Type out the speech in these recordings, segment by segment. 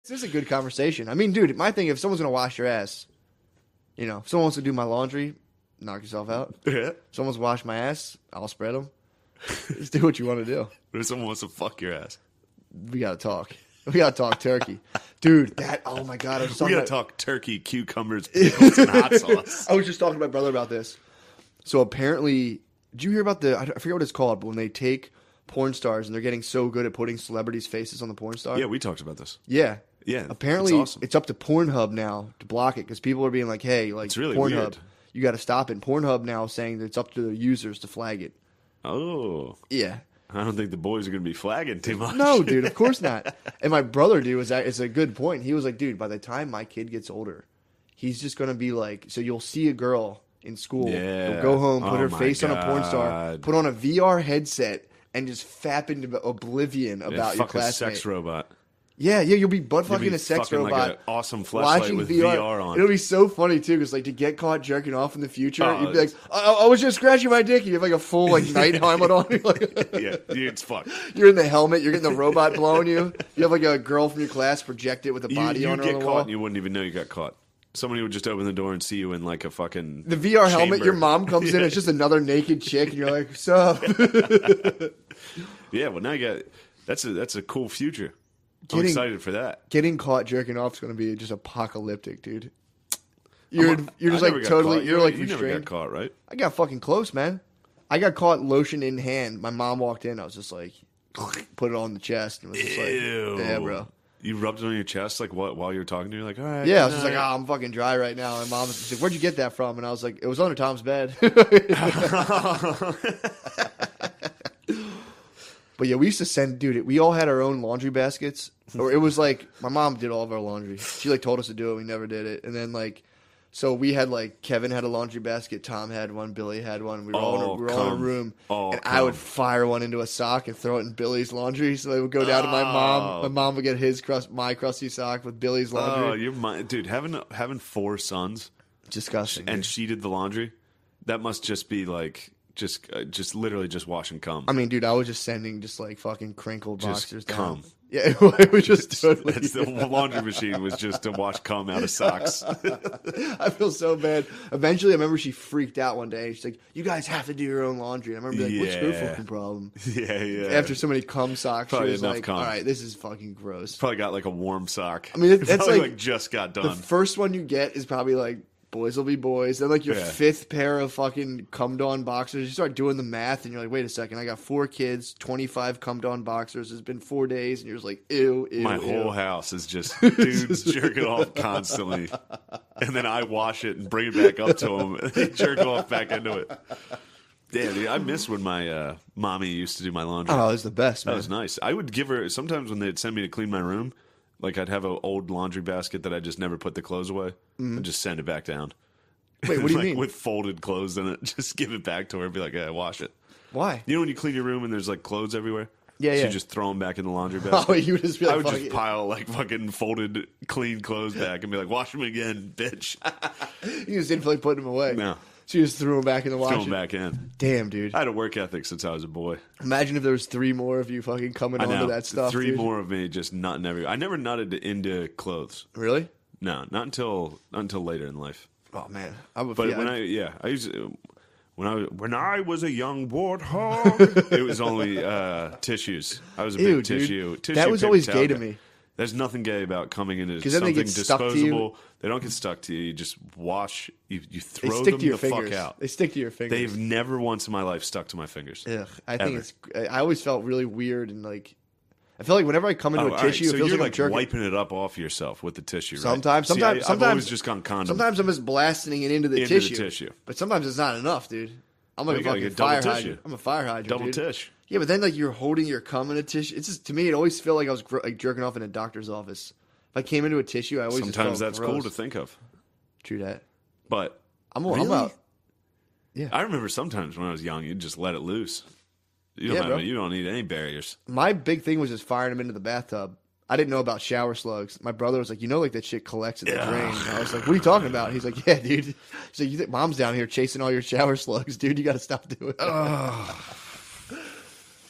This is a good conversation. I mean, dude, my thing, if someone's going to wash your ass, you know, if someone wants to do my laundry, knock yourself out. Yeah. If someone's wash my ass, I'll spread them. Just do what you want to do. But if someone wants to fuck your ass, We got to talk. We got to talk turkey. Dude, oh my God. we gotta talk turkey, cucumbers, pickles, and hot sauce. I was just talking to my brother about this. So apparently, did you hear about I forget what it's called, but when they take porn stars and they're getting so good at putting celebrities' faces on the porn star? Yeah, we talked about this. Yeah. Yeah, Apparently, it's awesome. it's up to Pornhub now to block it because people are being like, hey, like, It's really Pornhub, weird. you got to stop it. Pornhub now saying that it's up to the users to flag it. Oh, Yeah. I don't think the boys are gonna be flagging too much. No, dude, of course not. And my brother, dude, it's a good point. He was like, dude, by the time my kid gets older, he's just going to be like, so you'll see a girl in school, Yeah. she'll go home, put Oh her my face on a porn star, God. put on a VR headset, and just fap into oblivion about your fuck a classmate. sex robot. Yeah, you'll be butt You'll fucking be a sex fucking robot. like an awesome flashlight with VR on. It'll be so funny too, because like to get caught jerking off in the future, Oh, you'd be like, I was just scratching my dick. You have like a full like night helmet on. You're, like, Yeah, dude, it's fucked. you're in the helmet. You're getting the robot blowing you. You have like a girl from your class project it with a body You on her get on the caught wall. and you wouldn't even know you got caught. Somebody would just open the door and see you in like a fucking The VR helmet. chamber. Your mom comes in. It's just another naked chick, and you're like, "What's up?" Yeah, well now you got that's a cool future. I'm Getting- excited for that. Getting caught jerking off is going to be just apocalyptic, dude. You're just I never like got totally. caught. You're like you never restrained. got caught, right? I got fucking close, man. I got caught lotion in hand. My mom walked in. I was just like, put it on the chest, and was just Ew. like, yeah, bro. You rubbed it on your chest like what while you were talking to her? Like, all right. Yeah, I was good just like, night. oh, I'm fucking dry right now. And my mom was just like, where'd you get that from? And I was like, it was under Tom's bed. But yeah, we used to send, dude, we all had our own laundry baskets. Or it was like, my mom did all of our laundry. She like told us to do it. We never did it. And then like, so we had like, Kevin had a laundry basket. Tom had one. Billy had one. We were all in a room. Oh, and I would fire one into a sock and throw it in Billy's laundry. So they would go down to my mom. My mom would get my crusty sock with Billy's laundry. Oh, you're my dude. Having 4 sons Disgusting. and dude. she did the laundry. That must just be like just literally just wash and cum. I mean, dude, I was just sending just like fucking crinkled Just boxers down. cum. Yeah, it was just totally. That's the laundry machine was just to wash cum out of socks. I feel so bad. Eventually, I remember she freaked out one day. She's like, "You guys have to do your own laundry." And I remember being like, "What's her Yeah. fucking problem?" yeah. After so many cum socks, Probably she was enough like, cum. "All right, this is fucking gross." Probably got like a warm sock. I mean, that's Probably, like just got The done. first one you get is probably like boys will be boys. Then like your Yeah. 5th pair of fucking cummed on boxers. You start doing the math, and you're like, "Wait a second, I got 4 kids, 25 cummed on boxers. It's been 4 days," and you're just like, "Ew, ew." My ew. whole house is just dudes jerking off constantly. And then I wash it and bring it back up to them and they jerk off back into it. Yeah, dude, I miss when my mommy used to do my laundry. Oh, it's the best, That man. was nice. I would give her, sometimes when they'd send me to clean my room, like I'd have an old laundry basket that I just never put the clothes away and just send it back down. Wait, what do you Like, mean? With folded clothes in it. Just give it back to her and be like, yeah, wash it. Why? You know when you clean your room and there's like clothes everywhere? Yeah, So yeah. you just throw them back in the laundry basket. Oh, you would just be like, I would "Fuck just it." pile like fucking folded, clean clothes back and be like, wash them again, bitch. You just didn't feel like putting them away. No. So you just threw them back in the washer. Throw them back in. Damn, dude. I had a work ethic since I was a boy. Imagine if there was 3 more of you fucking coming I onto know. that stuff. 3 dude. more of me just nutting everywhere. I never nutted into clothes. Really? No, not until later in life. Oh man, I would. But yeah, I used when I was a young warthog, it was only tissues. I was a Ew, big dude. tissue. That was paper always towel gay to guy. me. There's nothing gay about coming into 'Cause then they something get stuck to you. disposable. They don't get stuck to you. You just wash. You they throw stick them to your the fingers. fuck out. They stick to your fingers. They've never once in my life stuck to my fingers. Ugh, I think Ever. it's. I always felt really weird and like. I feel like whenever I come into Oh, a all right. tissue, So it feels you're like I'm like jerking. wiping it up off yourself with the tissue. Right? Sometimes, See, sometimes, I've always just gone condom. Sometimes I'm just blasting it into the Into the tissue. tissue. But sometimes it's not enough, dude. I'm like you a gotta fucking get double fire tissue. hydrant. I'm a fire hydrant, double dude. tish. Yeah, but then like you're holding your cum in a tissue. It's just to me, it always felt like I was like jerking off in a doctor's office. If I came into a tissue, I always Sometimes just felt that's gross. cool to think of, True that. but I'm Really? out. Yeah. I remember sometimes when I was young, you'd just let it loose. You Yeah, don't bro. you don't need any barriers. My big thing was just firing them into the bathtub. I didn't know about shower slugs. My brother was like, like that shit collects in the Yeah. drain. And I was like, what are you talking about? He's like, yeah, dude. He's like, you think mom's down here chasing all your shower slugs, dude? You got to stop doing that.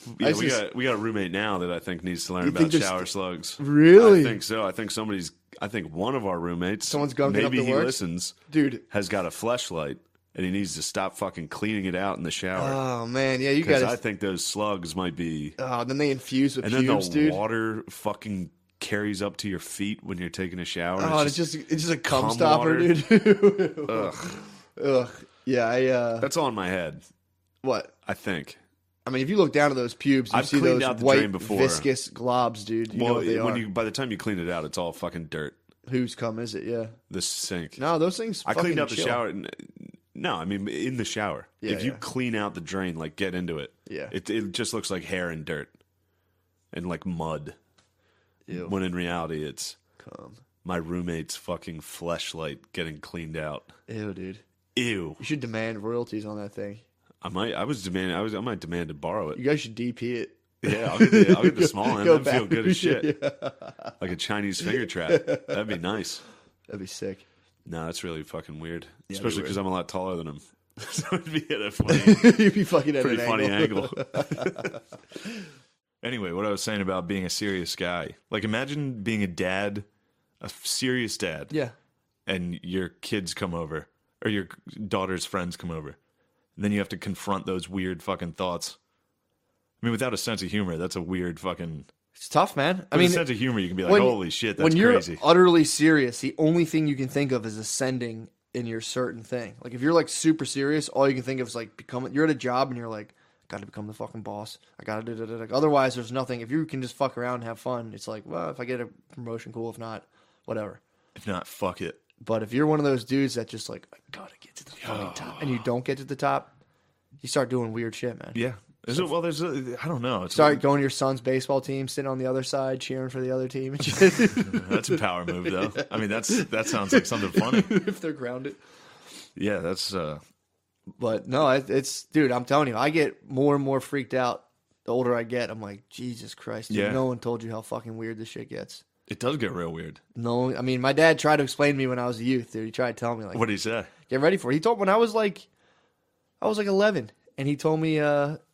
Yeah, we got a roommate now that I think needs to learn You about think there's- shower slugs. Really? I think so. I think one of our roommates, Someone's gunking up maybe the he works? listens, Dude. has got a fleshlight, and he needs to stop fucking cleaning it out in the shower. Oh, man. Yeah, you Because got I to... think those slugs might be. then they infuse with And then pubes, the dude. water fucking carries up to your feet when you're taking a shower. Oh, it's just a cum cum stopper, water. dude. Ugh. Ugh. Yeah, That's all in my head. what? I think. I mean, if you look down at those pubes, you I've see cleaned those out the white, drain before. viscous globs, dude. You know what they are. By the time you clean it out, it's all fucking dirt. Whose cum is it? Yeah. The sink. No, those things. I cleaned out the chill. shower. No, I mean in the shower. Yeah, if you yeah. clean out the drain, like get into it. Yeah. It just looks like hair and dirt, and like mud. Ew. When in reality, it's Cum. my roommate's fucking fleshlight getting cleaned out. Ew, dude. Ew. You should demand royalties on that thing. I might demand to borrow it. You guys should DP it. Yeah, I'll get the small end. Go That'd feel back. good as shit. Yeah. Like a Chinese finger trap. That'd be nice. That'd be sick. No, that's really fucking weird. Yeah, Especially it'd be because I'm a lot taller than him. So it'd be at a funny, You'd be fucking at pretty an funny angle. angle. Anyway, what I was saying about being a serious guy. Like, imagine being a dad, a serious dad, Yeah. and your kids come over, or your daughter's friends come over. And then you have to confront those weird fucking thoughts. I mean, without a sense of humor, that's a weird fucking... It's tough, man. I With mean, a sense of humor, you can be like, when- holy shit, that's when you're crazy. utterly serious, the only thing you can think of is ascending in your certain thing. Like if you're like super serious, all you can think of is like you're at a job and you're like, got to become the fucking boss. I got to do. Otherwise, there's nothing. If you can just fuck around and have fun, it's like, well, if I get a promotion, cool. If not, whatever. If not, fuck it. But if you're one of those dudes that just like, I gotta get to the fucking top, and you don't get to the top, you start doing weird shit, man. Yeah. I don't know. It's Start going to your son's baseball team, sitting on the other side, cheering for the other team. That's a power move, though. I mean, that sounds like something funny. if they're grounded. Yeah, that's... But no, it's dude. I'm telling you, I get more and more freaked out the older I get. I'm like, Jesus Christ, dude, Yeah. no one told you how fucking weird this shit gets. It does get real weird. No, I mean, my dad tried to explain to me when I was a youth, dude. He tried to tell me like, What did he say? get ready for it. He told when I was like 11, and he told me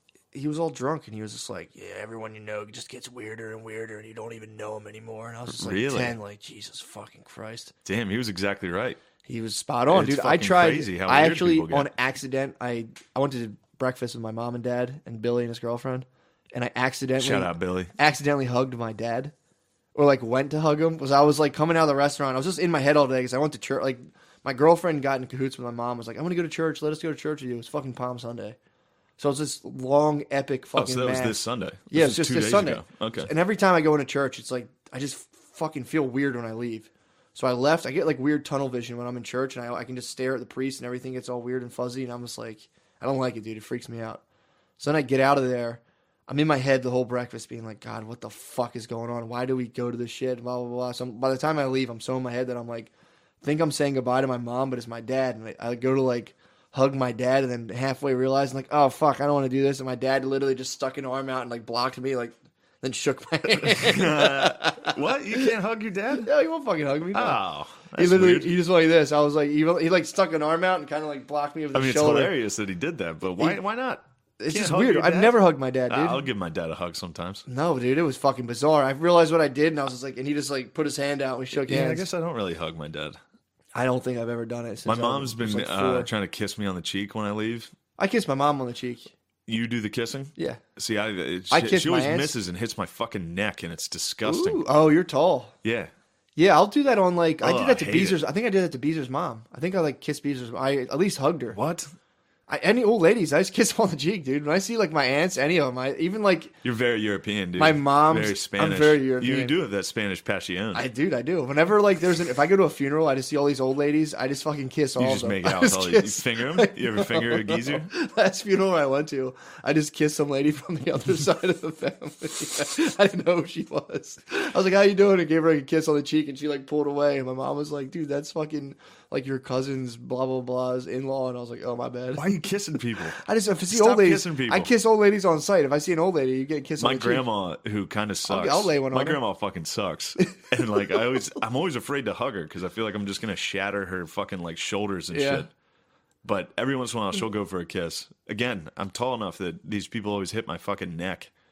he was all drunk, and he was just like, yeah, everyone you know just gets weirder and weirder, and you don't even know him anymore. And I was just like Really? 10, like Jesus fucking Christ. Damn, he was exactly right. He was spot on, It's dude. I fucking tried. crazy how I weird actually, people get. on accident, I went to breakfast with my mom and dad and Billy and his girlfriend, and I Shout out, Billy. accidentally hugged my dad, or like went to hug him. Because I was like coming out of the restaurant. I was just in my head all day because I went to church. Like my girlfriend got in cahoots with my mom. Was like, I'm gonna go to church. Let us go to church with you. It was fucking Palm Sunday. So it was this long, epic Oh, fucking so that was mass. this Sunday. Yeah, This it's just was 2 this days Sunday. ago. Okay. And every time I go into church, it's like I just fucking feel weird when I leave. So I left. I get like weird tunnel vision when I'm in church, and I can just stare at the priest, and everything gets all weird and fuzzy, and I'm just like, I don't like it, dude. It freaks me out. So then I get out of there. I'm in my head the whole breakfast, being like, God, what the fuck is going on? Why do we go to this shit? Blah blah blah. So by the time I leave, I'm so in my head that I'm like, think I'm saying goodbye to my mom, but it's my dad, and I go to like hug my dad, and then halfway realizing like, oh fuck, I don't want to do this, and my dad literally just stuck an arm out and like blocked me, like then shook my hand. What? You can't hug your dad? Yeah, he won't fucking hug me. No. Oh, he that's literally weird. he just like this. I was like, he like stuck an arm out and kind of like blocked me with the I mean, it's shoulder. hilarious that he did that, but why not? It's Can't just hug weird. your I've dad? never hugged my dad, dude. I'll give my dad a hug sometimes. No, dude, it was fucking bizarre. I realized what I did, and I was just like, and he just like put his hand out and we shook Yeah, hands. I guess I don't really hug my dad. I don't think I've ever done it. Since My I mom's was, been like, 4. trying to kiss me on the cheek when I leave. I kissed my mom on the cheek. You do the kissing? Yeah. See, I she kiss my always aunts. misses and hits my fucking neck, and it's disgusting. Ooh, oh, you're tall. Yeah. Yeah, I'll do that on like I Oh, did that to I hate Beezer's. I think I did that to Beezer's mom. I think I like kissed Beezer's. I at least hugged her. What? Any old ladies, I just kiss them on the cheek, dude. When I see like my aunts, any of them, I even like You're very European, dude. My mom's- very I'm Spanish. very European. You do have that Spanish passion. I do. Whenever like if I go to a funeral, I just see all these old ladies. I just fucking kiss all You of just them. make I out with just all you kiss- finger them? You ever finger a geezer? Last funeral I went to, I just kissed some lady from the other side of the family. I didn't know who she was. I was like, "How you doing?" And gave her like, a kiss on the cheek, and she like pulled away. And my mom was like, "Dude, that's fucking like your cousin's blah blah blah's in law." And I was like, "Oh my bad." Why are you kissing people? I just if I see Stop old ladies, kissing people. I kiss old ladies on sight. If I see an old lady, you get a kiss. My on the cheek. grandma, who kind of sucks. I'll lay one My on her. grandma fucking sucks, and like I'm always afraid to hug her because I feel like I'm just gonna shatter her fucking like shoulders and Yeah. shit. But every once in a while, she'll go for a kiss. Again, I'm tall enough that these people always hit my fucking neck,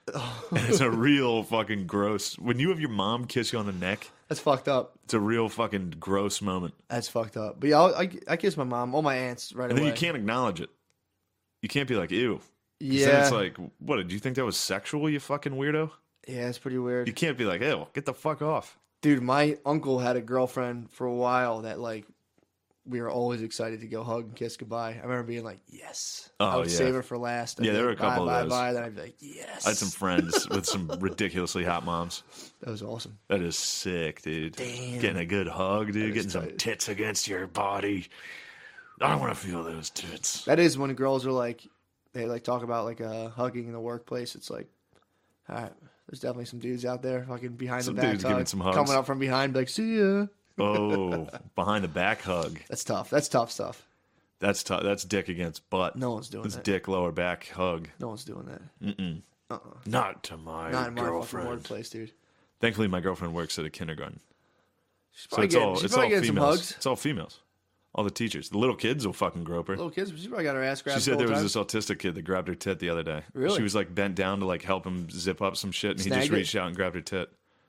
And it's a real fucking gross. When you have your mom kiss you on the neck, That's fucked up. it's a real fucking gross moment. That's fucked up. But yeah, I kiss my mom, all my aunts right And away. then you can't acknowledge it. You can't be like, ew. 'Cause Yeah. Then it's like, what, did you think that was sexual, you fucking weirdo? Yeah, it's pretty weird. You can't be like, ew, get the fuck off. Dude, my uncle had a girlfriend for a while that, like, we were always excited to go hug and kiss goodbye. I remember being like, yes. Oh, I would yeah. save her for last. I'd Yeah, be there like, were a couple bye, of those. Bye, then I'd be like, yes. I had some friends with some ridiculously hot moms. That was awesome. That is sick, dude. Damn. Getting a good hug, dude. is Getting some tight. tits against your body. I want to feel those tits. That is when girls are like, they like talk about like hugging in the workplace. It's like, all right, there's definitely some dudes out there fucking behind Some the back dudes hug, giving some hugs. coming up from behind, be like, see ya. Oh, behind the back hug. That's tough. That's tough stuff. That's tough. That's dick against butt. No one's doing That's that. dick lower back hug. No one's doing that. Not to my Not in my fucking girlfriend. workplace, dude. Thankfully, my girlfriend works at a kindergarten, She's so probably it's all she's it's probably all getting some females. hugs. It's all females. All the teachers. The little kids will fucking grope her. Little kids, she's probably got her ass grabbed. She said the there whole was time. this autistic kid that grabbed her tit the other day. Really? She was like bent down to like help him zip up some shit, and he Snagged just it? reached out and grabbed her tit.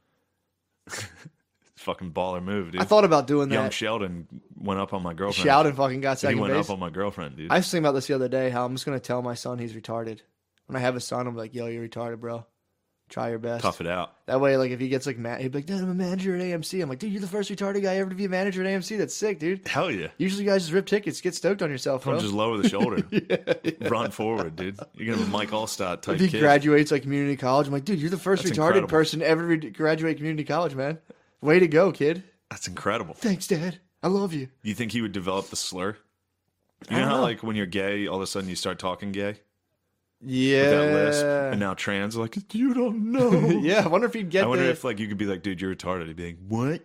Fucking baller move, dude. I thought about doing Young that. Sheldon went up on my girlfriend. Shout and fucking got He second went base. up on my girlfriend, dude. I was thinking about this the other day. How I'm just gonna tell my son he's retarded. When I have a son, I'm like, "Yo, you're retarded, bro. Try your best." Tough it out. That way, like, if he gets like mad, he'd be like, "Dad, I'm a manager at AMC." I'm like, "Dude, you're the first retarded guy ever to be a manager at AMC. That's sick, dude." Hell yeah. Usually, you guys just rip tickets, get stoked on yourself, bro. Don't just lower the shoulder. Run forward, dude. You're gonna be Mike Allstott type If he kid. graduates like community college, I'm like, "Dude, you're the first That's retarded incredible. person ever to graduate community college, man. Way to go, kid." That's incredible. Thanks, Dad. I love you. You think he would develop the slur? I You know don't how know. like when you're gay, all of a sudden you start talking gay Yeah. with that lisp, and now trans are like you don't know. Yeah, I wonder if he'd get I wonder the. if like you could be like, dude, you're retarded. He'd be like, what?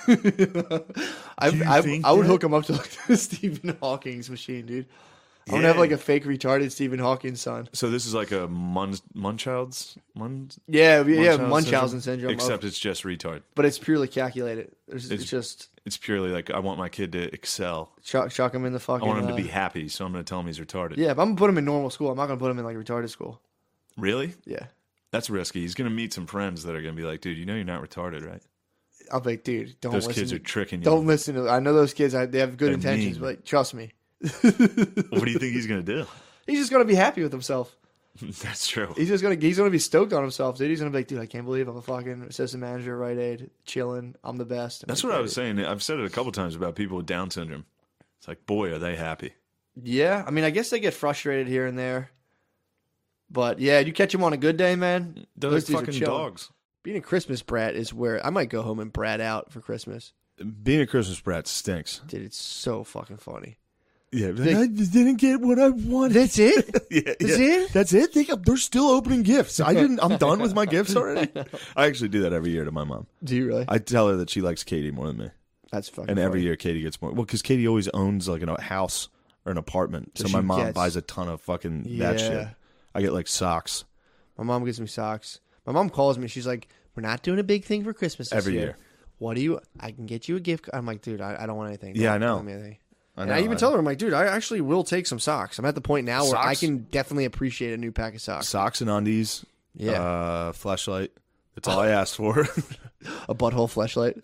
I think would that? hook him up to like the Stephen Hawking's machine, dude. I want to have Yeah. like a fake retarded Stephen Hawking son. So this is like a Munchausen's Munchausen syndrome. except it's just retard. But it's purely calculated. It's It's- just It's purely like I want my kid to excel. chuck him in the I fucking. want him to be happy, so I'm going to tell him he's retarded. Yeah, if I'm gonna put him in normal school, I'm not gonna put him in like retarded school. Really? Yeah, That's risky. He's going to meet some friends that are going to be like, dude, you know you're not retarded, right? I'll be like, dude, don't Those listen. kids are tricking you. Don't listen to. I know those kids. They have good They're intentions, mean. but trust me, What do you think he's going to do? he's just gonna be happy with himself. That's true. He's gonna be stoked on himself, dude. He's gonna be like, dude, I can't believe I'm a fucking assistant manager at Rite Aid, chilling. I'm the best. I'm That's like, what I "Yeah, was saying. I've said it a couple times about people with Down syndrome. It's like, boy, are they happy. Yeah, I mean, I guess they get frustrated here and there, but yeah, you catch them on a good day, man. They're those like dudes are fucking chilling. dogs. Being a Christmas brat is where I might go home and brat out for Christmas. Being a Christmas brat stinks. Dude, it's so fucking funny. Yeah, I didn't get what I wanted. That's it. Yeah, That's yeah. it? That's it. They're still opening gifts. I'm done with my gifts already. I actually do that every year to my mom. Do you really? I tell her that she likes Katie more than me, That's fucking. and every funny. year Katie gets more. Well, because Katie always owns like a house or an apartment, so So my she mom gets- buys a ton of fucking Yeah. that shit. I get like socks My mom gives me socks. My mom calls me. She's like, "We're not doing a big thing for Christmas this every year. year. What do you? I can get you a gift." I'm like, dude, I don't want anything. Yeah, I Don't know. give me anything. I And know. I even tell her, I'm like, dude, I actually will take some socks. I'm at the point now where I Socks? can definitely appreciate a new pack of socks. socks and undies. Yeah. Flashlight. That's all I asked for. A butthole fleshlight.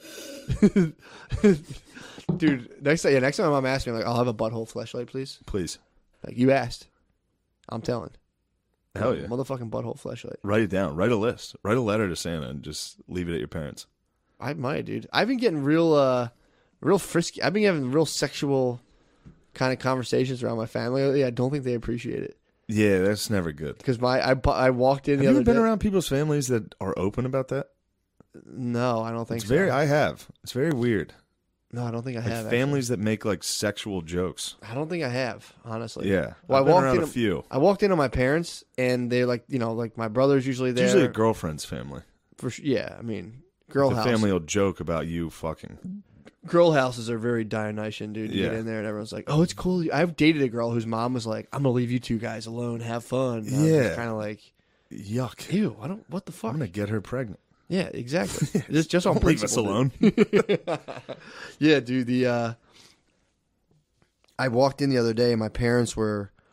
Dude, next time my mom asks me, I'm like, I'll have a butthole fleshlight, please. Please. Like, you asked. I'm telling. Hell yeah. Motherfucking butthole fleshlight. Write it down. Write a list. Write a letter to Santa and just leave it at your parents. I might, dude. I've been getting real frisky. I've been having real sexual kind of conversations around my family lately. I don't think they appreciate it. Yeah, that's never good. Because I walked in Have the you other ever been day. around people's families that are open about that? No, I don't think It's so. very. I have. It's very weird. No, I don't think I Like have. families that make like sexual jokes. Actually. I don't think I have, honestly. Yeah. Well, I've been walked around in a few. I walked in on my parents, and they're like, like my brother's usually It's there. usually a girlfriend's family. Yeah, I mean, girl The house. family will joke about you fucking. Girl houses are very Dionysian, dude. You get Yeah. in there, and everyone's like, "Oh, it's cool." I've dated a girl whose mom was like, "I'm gonna leave you two guys alone. Have fun." Yeah. kind of like, Yuck. ew. I don't. What the fuck? I'm gonna get her pregnant. Yeah, exactly. just on Don't leave us principle, alone. dude. Yeah, dude. I walked in the other day, and my parents were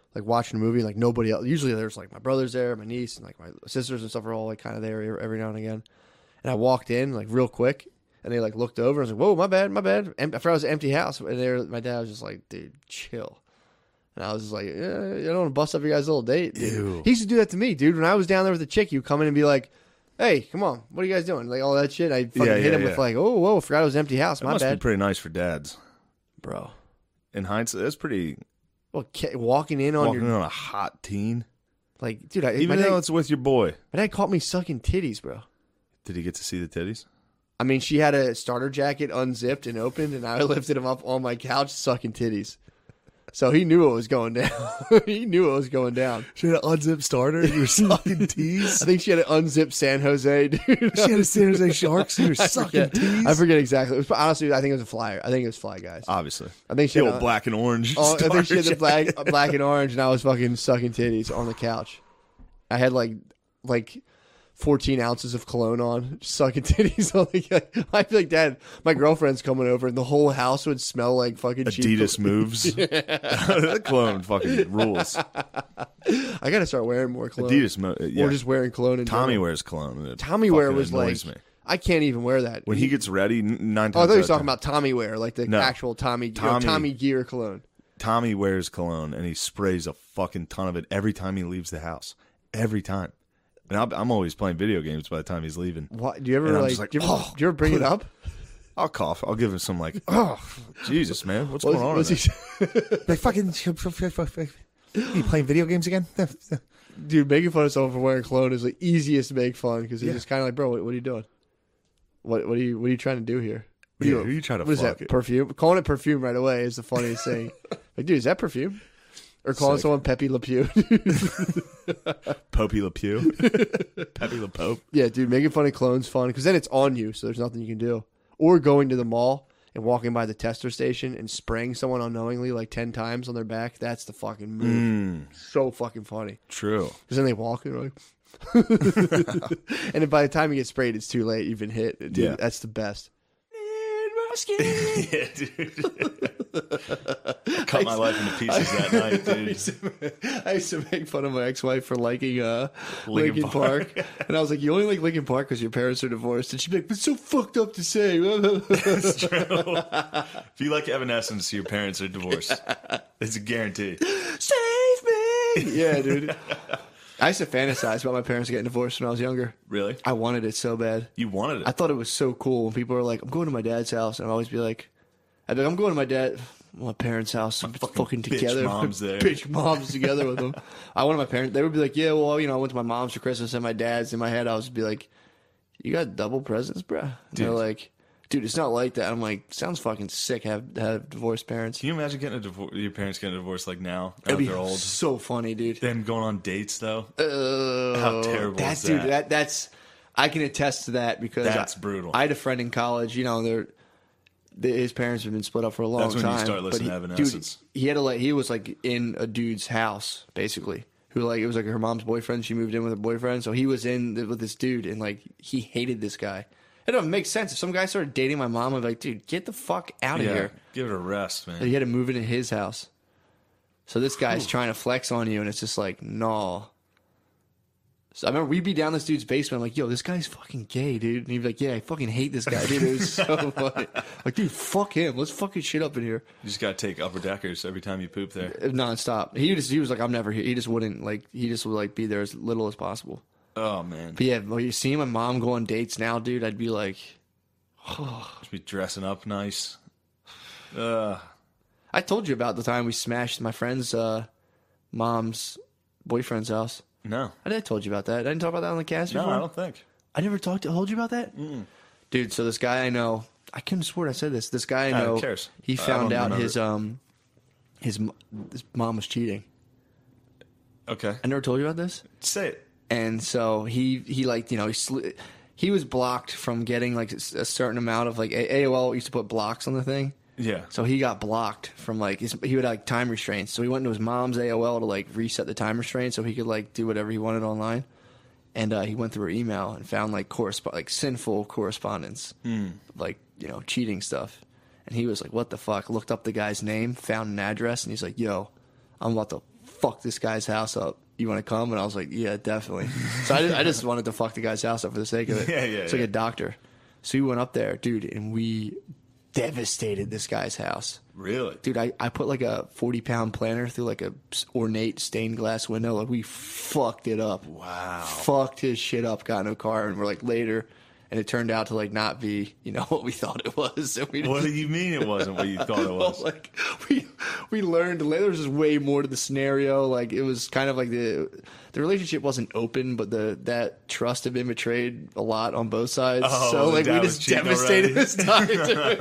like watching a movie, and like nobody else. Usually there's like my brother's there, my niece, and like my sisters and stuff are all like kind of there every now and again. And I walked in like real quick, and they like looked over. I was like, "Whoa, my bad." I forgot it was an empty house, and my dad was just like, "Dude, chill." And I was just like, "Yeah, I don't want to bust up your guys' little date." Dude. Ew. He used to do that to me, dude. When I was down there with a chick, you come in and be like, "Hey, come on, what are you guys doing?" Like all that shit. I fucking hit him with like, "Oh, whoa, I forgot it was an empty house. That My must bad, be pretty nice for dads. bro." In hindsight, that's pretty. Well, walking in on Walking your on a hot teen, like, dude. even though it's with your boy. my dad caught me sucking titties, bro. Did he get to see the titties? I mean, she had a starter jacket unzipped and opened, and I lifted him up on my couch sucking titties. So he knew what was going down. He knew what was going down. She had an unzipped starter. You were sucking tees. I think she had an unzipped San Jose, dude. She had a San Jose Sharks. You were sucking tees. I forget exactly. It was, honestly, I think it was a Flyer. I think it was Fly Guys. Obviously, I think she the had old black and orange. I think she had the starter black and orange, and I was fucking sucking titties on the couch. I had like 14 ounces of cologne on, just sucking titties on the couch. I feel like, Dad, my girlfriend's coming over, and the whole house would smell like fucking Adidas moves. That cologne fucking rules. I gotta start wearing more cologne. Adidas, yeah. Or just wearing cologne. In Tommy general. wears cologne. It Tommy wear fucking was annoys like me. I can't even wear that. When he gets ready, 9 times. Oh, I thought he was out of talking 10, about Tommy wear, like the No. actual Tommy gear cologne. Tommy wears cologne and he sprays a fucking ton of it every time he leaves the house. Every time. And I'm always playing video games by the time he's leaving. What do you And ever I'm like? just like, do you ever bring it up? I'll cough. I'll give him some like, oh, Jesus, man, what's going on? Was he, Like fucking, you playing video games again? dude, making fun of someone for wearing cologne is the easiest to make fun because it's Yeah. just kind of like, bro, what are you doing? What are you trying to do here? Yeah, who are you trying to What is fuck? that? Perfume? Calling it perfume right away is the funniest thing. Like, dude, is that perfume? Or calling Sick. someone Pepe Le Pew? Popey Le Pew, Pepe Le Pope. Yeah, dude, making fun of clones fun because then it's on you, so there's nothing you can do. Or going to the mall and walking by the tester station and spraying someone unknowingly like 10 times on their back. That's the fucking move. So fucking funny. True. Because then they walk and they're like, and then by the time you get sprayed, it's too late. You've been hit. Dude, Yeah. that's the best. Yeah, dude. Cut my life into pieces that night, dude. I used to make fun of my ex-wife for liking Linkin Linkin Park. Park. And I was like, you only like Linkin Park because your parents are divorced. And she'd be like, it's so fucked up to say. That's true. If you like Evanescence, your parents are divorced. It's a guarantee. Save me! Yeah, dude. I used to fantasize about my parents getting divorced when I was younger. Really? I wanted it so bad. You wanted it? I thought it was so cool when people were like, I'm going to my dad's house. And I'd always be like, I'm going to my parents' house. I'm fucking bitch together. mom's there. Bitch mom's together with them. I wanted my parents. They would be like, yeah, well, I went to my mom's for Christmas and my dad's. In my head, I was be like, you got double presents, bro? And they're like, dude, it's not like that. I'm like, sounds fucking sick. Have divorced parents. Can you imagine getting your parents getting a divorce like now? Now It'd be they're old. so funny, dude. Them going on dates though. How terrible that's, is that? Dude, that's I can attest to that because That's brutal. I had a friend in college. His parents have been split up for a long time. That's when you start but listening to Evanescence. Dude, he was like in a dude's house basically. Who like it was like her mom's boyfriend. She moved in with her boyfriend, so he was with this dude, and like he hated this guy. It don't make sense. If some guy started dating my mom, I'd be like, dude, get the fuck out of here. Give it a rest, man. He had to move into his house. So this guy's trying to flex on you, and it's just like, no. So I remember we'd be down this dude's basement. I'm like, yo, this guy's fucking gay, dude. And he'd be like, yeah, I fucking hate this guy, dude. It was so funny. Like, dude, fuck him. Let's fucking shit up in here. You just gotta take upper deckers every time you poop there. Nonstop. He was like, I'm never here. He just wouldn't, like, he just would, like, be there as little as possible. Oh man. But yeah, when you see my mom go on dates now, dude, I'd be like, Just be dressing up nice. I told you about the time we smashed my friend's mom's boyfriend's house. No. I told you about that. I didn't talk about that on the cast No, before. I don't think. I never told you about that? Dude, so this guy I know, I couldn't swear I said this. This guy I know, Who cares? he I found don't out remember. his mom was cheating. Okay. I never told you about this? Say it. And so he like, he was blocked from getting like a certain amount of like AOL used to put blocks on the thing. Yeah. So he got blocked from like he would have like time restraints. So he went to his mom's AOL to like reset the time restraint so he could like do whatever he wanted online. And he went through her email and found like sinful correspondence, like cheating stuff. And he was like, "What the fuck?" Looked up the guy's name, found an address, and he's like, "Yo, I'm about to fuck this guy's house up. You want to come? And I was like, yeah, definitely. So I just wanted to fuck the guy's house up for the sake of it. Yeah. It's like a doctor. So we went up there, dude, and we devastated this guy's house. Really? Dude, I put like a 40-pound planter through like a ornate stained glass window. Like, we fucked it up. Wow. Fucked his shit up, got in a car, and we're like later, and it turned out to like not be, what we thought it was. So we What do you mean it wasn't what you thought it was? well, like we learned later. There was just way more to the scenario. Like, it was kind of like the relationship wasn't open, but that trust had been betrayed a lot on both sides. Oh, so like, the we dad just was cheating devastated already?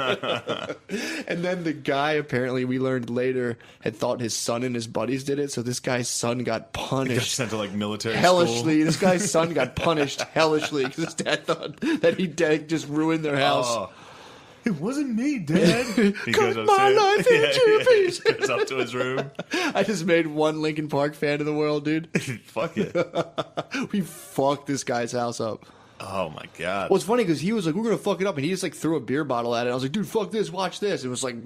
this time. And then the guy, apparently we learned later, had thought his son and his buddies did it. So this guy's son got punished. Got sent to like military Hellishly. school. This guy's son got punished hellishly because his dad thought that he just ruined their house. Oh. It wasn't me, Dad. He Cut goes my upstairs. life into pieces. He goes up to his room. I just made one Linkin Park fan of the world, dude. Fuck it. We fucked this guy's house up. Oh my god. Well, it's funny because he was like, we're going to fuck it up. And he just like threw a beer bottle at it. I was like, dude, fuck this. Watch this. It was like,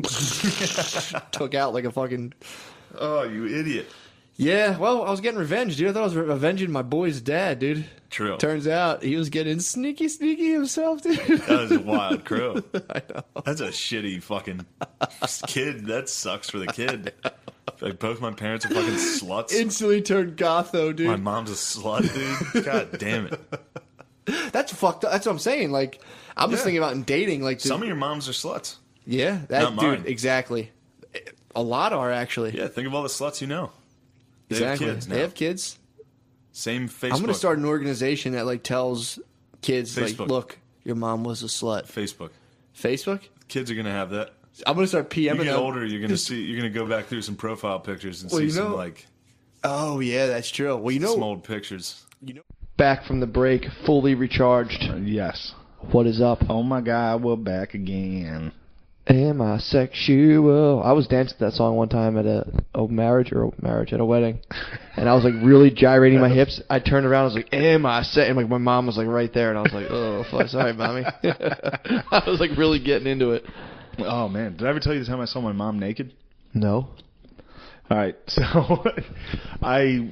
took out like a fucking. Oh, you idiot. Yeah, well, I was getting revenge, dude. I thought I was avenging my boy's dad, dude. True. Turns out he was getting sneaky himself, dude. That was a wild crew. I know. That's a shitty fucking kid. That sucks for the kid. Like, both my parents are fucking sluts. Instantly turned goth, though, dude. My mom's a slut, dude. God damn it. That's fucked up. That's what I'm saying. Like, I'm just Yeah. thinking about in dating. Like, Some of your moms are sluts. yeah, that Not mine. dude, exactly. A lot are actually. Yeah, think of all the sluts you know. They exactly. have kids now. They have kids. Same Facebook. I'm gonna start an organization that like tells kids like, Facebook. look, your mom was a slut. Facebook. Facebook. Kids are gonna have that. I'm gonna start PMing You get them. older, you're gonna see. You're gonna go back through some profile pictures and Well, see you some know- like Oh yeah, that's true. Well, some old pictures. back from the break, fully recharged. Yes. What is up? Oh my God, we're back again. Am I sexual? I was dancing to that song one time at a marriage at a wedding, and I was like really gyrating my hips. I turned around, I was like, "Am I sex?" And like my mom was like right there, and I was like, "Oh, fuck, sorry, mommy." I was like really getting into it. Oh man, did I ever tell you the time I saw my mom naked? No. All right, so I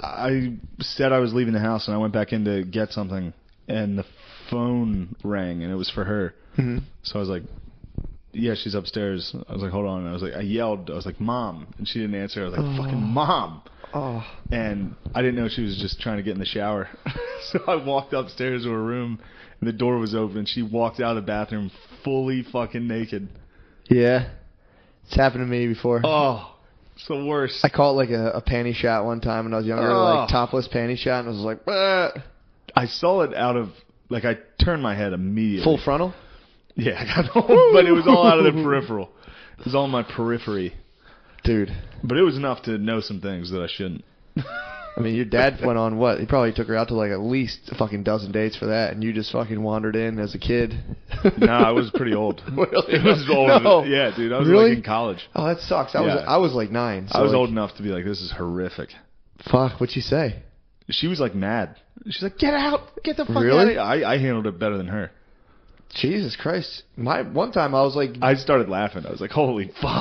said I was leaving the house, and I went back in to get something, and the phone rang, and it was for her. Mm-hmm. So I was like, yeah, she's upstairs. I was like, hold on. And I yelled. I was like, Mom. And she didn't answer. I was like, fucking Mom. Oh. And I didn't know she was just trying to get in the shower. So I walked upstairs to her room, and the door was open. She walked out of the bathroom fully fucking naked. Yeah. It's happened to me before. Oh, it's the worst. I caught like a panty shot one time when I was younger, like topless panty shot, and I was like, "Ah." I saw it out of, like, I turned my head immediately. Full frontal? Yeah, I got all, but it was all out of the peripheral. It was all in my periphery. Dude. But it was enough to know some things that I shouldn't. I mean, your dad went on what? He probably took her out to like at least a fucking dozen dates for that, and you just fucking wandered in as a kid. No, I was pretty old. Really? It was old. No. Yeah, dude, I was Really? like in college. Oh, that sucks. I Yeah. was like 9. So I was like, old enough to be like, this is horrific. Fuck, what'd she say? She was like mad. She's like, get out, get the fuck Really? out of here. I handled it better than her. Jesus Christ. One time I was like, I started laughing. I was like, holy fuck.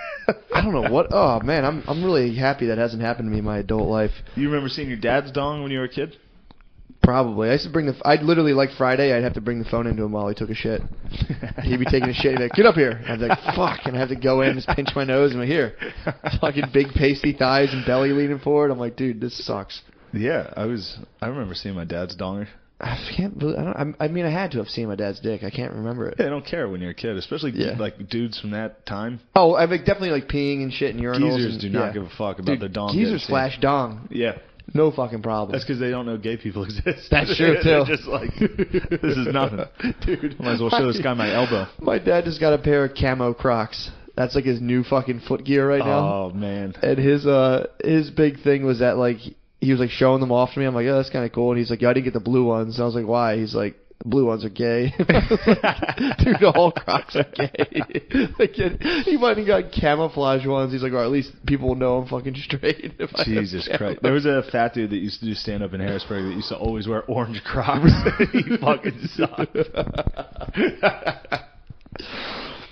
I don't know what. Oh man, I'm really happy that hasn't happened to me in my adult life. You remember seeing your dad's dong when you were a kid? Probably. I used to bring I'd literally like Friday. I'd have to bring the phone into him while he took a shit. He'd be taking a shit. He'd be like, "Get up here!" I'd be like, "Fuck!" And I have to go in, just pinch my nose, and I'm like, "Here." Fucking big pasty thighs and belly leaning forward. I'm like, "Dude, this sucks." Yeah, I remember seeing my dad's donger. I can't believe. I mean, I had to have seen my dad's dick. I can't remember it. Yeah, I don't care when you're a kid, especially Yeah. like dudes from that time. Oh, I like definitely like peeing and shit in urinals. Geezers and, do not yeah. give a fuck about Dude, their dong. geezers getting flash dong. seen. Yeah, No fucking problem. that's because they don't know gay people exist. That's true, They're too. just like, this is nothing. Dude, I might as well show this guy my elbow. My dad just got a pair of camo Crocs. That's like his new fucking foot gear right now. Oh man. And his big thing was that like he was like showing them off to me. I'm like, oh, that's kind of cool. And he's like, yeah, I didn't get the blue ones. And I was like, why? He's like, the blue ones are gay. I was like, dude, the whole Crocs are gay. Like, he might have got camouflage ones. He's like, well, at least people will know I'm fucking straight. if I have Jesus camo. Christ. There was a fat dude that used to do stand up in Harrisburg that used to always wear orange Crocs. He fucking sucked.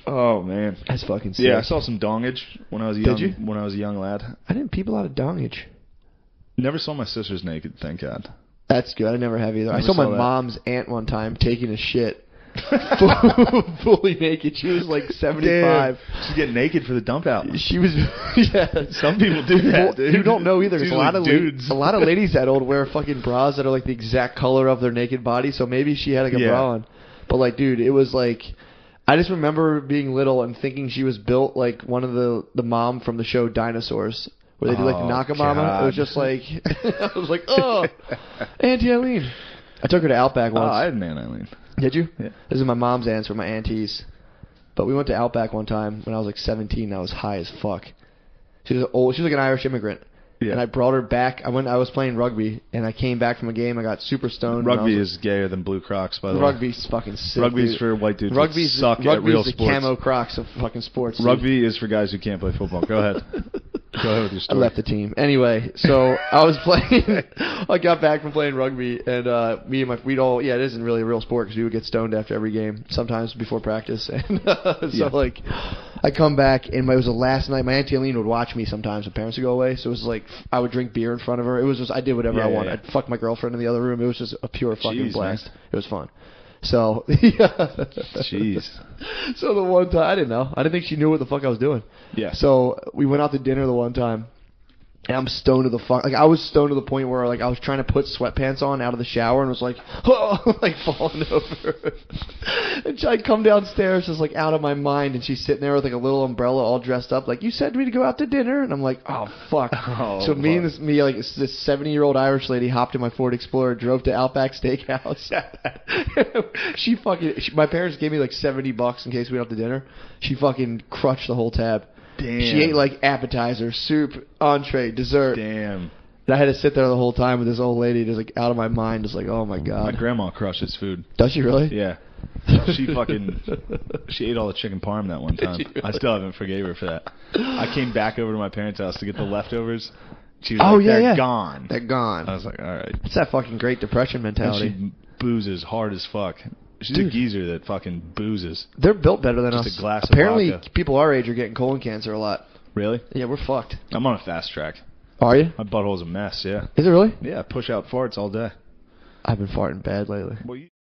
Oh man. That's fucking sick. Yeah, I saw some dongage when I was young. you? When I was a young lad. I didn't peep a lot of dongage. Never saw my sisters naked. Thank God. That's good. I never have either. I Never saw my saw that. mom's aunt one time taking a shit. Fully naked. She was like 75. She's getting naked for the dump out. She was, yeah. Some people do that, Well, dude. you don't know either. It's 'Cause a lot of usually dudes. a lot of ladies that old wear fucking bras that are like the exact color of their naked body. So maybe she had like a Yeah. bra on. But like, dude, it was like, I just remember being little and thinking she was built like one of the mom from the show Dinosaurs, where they do like the Oh, Nakamama. It God. was just like, I was like, oh, Auntie Eileen. I took her to Outback Oh, once. I had an Aunt Eileen. Did you? Yeah. This is my mom's aunts or my aunties. But we went to Outback one time when I was like 17. And I was high as fuck. She was old. She was like an Irish immigrant. Yeah. And I brought her back. I was playing rugby, and I came back from a game. I got super stoned. and I Rugby was is gayer than blue Crocs, by the like, way. rugby's fucking sick. Rugby's dude. for white dudes. Rugby's that suck rugby's at real the sports. camo Crocs of fucking sports. dude. Rugby is for guys who can't play football. Go ahead. Go ahead with your I story. left the team. Anyway, so I was playing. I got back from playing rugby, and me and we'd all. Yeah, it isn't really a real sport because we would get stoned after every game, sometimes before practice. And so like, I come back, and it was the last night. My Auntie Eileen would watch me sometimes. My parents would go away, so it was like I would drink beer in front of her. It was just I did whatever Yeah, I yeah, wanted. yeah. I'd fuck my girlfriend in the other room. It was just a pure fucking Jeez, blast. man. It was fun. So yeah. Jeez. So the one time I didn't know. I didn't think she knew what the fuck I was doing. Yeah. So we went out to dinner the one time, and I'm stoned to the fuck. Like I was stoned to the point where like I was trying to put sweatpants on out of the shower and was like, oh, like falling over. And I come downstairs just like out of my mind, and she's sitting there with like a little umbrella all dressed up, like you said me to go out to dinner, and I'm like, oh fuck. Oh, so me and this 70-year-old Irish lady hopped in my Ford Explorer, drove to Outback Steakhouse. My parents gave me like $70 in case we went out to dinner. She fucking crushed the whole tab. Damn. She ate like appetizer, soup, entree, dessert. Damn. And I had to sit there the whole time with this old lady, just like out of my mind, just like, oh my god. My grandma crushes food. Does she really? Yeah. She ate all the chicken parm that one time. I still haven't forgave her for that. I came back over to my parents' house to get the leftovers. She was like, they're gone. They're gone. I was like, all right. It's that fucking Great Depression And mentality. she boozes hard as fuck. She's Dude. a geezer that fucking boozes. They're built better than Just us. a glass of Apparently, vodka. people our age are getting colon cancer a lot. Really? Yeah, we're fucked. I'm on a fast track. Are you? My butthole's a mess, yeah. Is it really? Yeah, push out farts all day. I've been farting bad lately. Well,